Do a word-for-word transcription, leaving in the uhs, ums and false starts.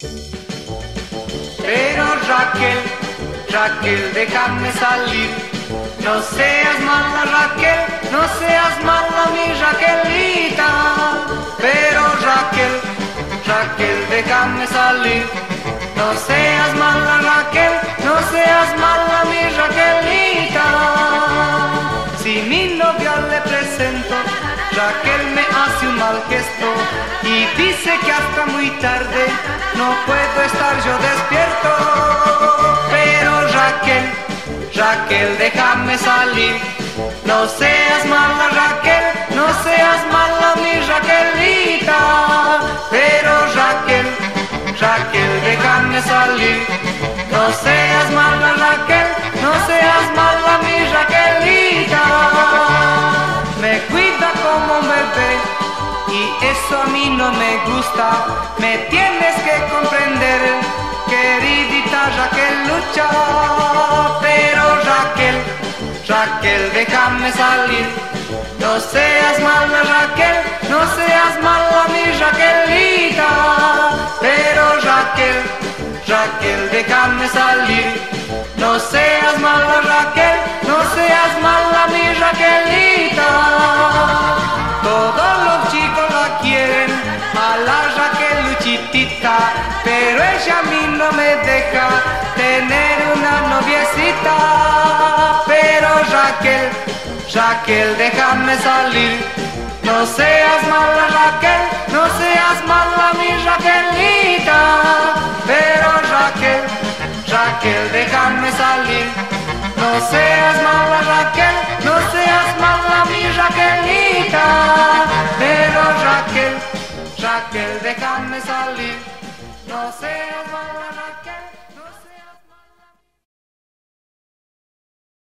Pero Raquel, Raquel, déjame salir. No seas mala, Raquel, no seas mala, mi Raquelita. Pero Raquel, Raquel, déjame salir. No seas mala, Raquel, no seas mala, mi Raquelita. Si mi novia le presento, Raquel me hace un mal gesto y dice que hasta muy tarde no puedo estar yo despierto. Pero Raquel, Raquel, déjame salir. No seas mala, Raquel, no seas mala, mi Raquelita. Pero Raquel, Raquel, déjame salir. No seas mala, Raquel, no seas mala, mi Raquelita. Me cuida como un bebé y eso a mí no me gusta. Me tienes que comprender, queridita Raquel, lucha. Pero Raquel, Raquel, déjame salir. No seas mala, Raquel, no seas mala, mi Raquelita. Pero Raquel, Raquel, déjame salir. No seas mala, Raquel, no seas mala, mi Raquelita. Todos los chicos la quieren, a la Raquel luchitita, pero ella a mí no me deja tener una noviecita. Pero Raquel, Raquel, déjame salir. No seas mala, Raquel, no seas mala, mi Raquelita. Pero Raquel, Raquel, déjame salir. No seas mala, Raquel, no seas mala, mi Raquelita. Pero Raquel, Raquel, déjame salir. No seas mala, Raquel.